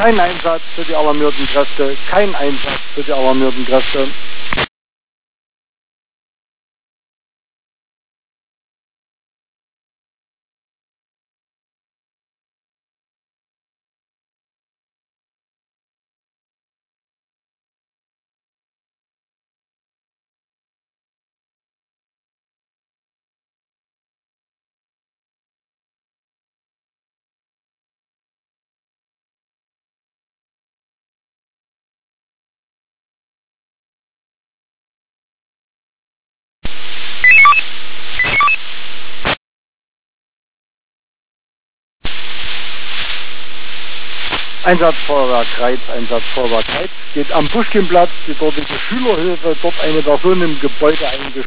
Kein Einsatz für die alarmierten Kräfte. Kein Einsatz für die alarmierten Kräfte. Einsatzfeuerwehr Greiz, Einsatzfeuerwehr Greiz geht am Puschkinplatz, die dortige Schülerhilfe, dort eine Person im Gebäude eingeschlossen.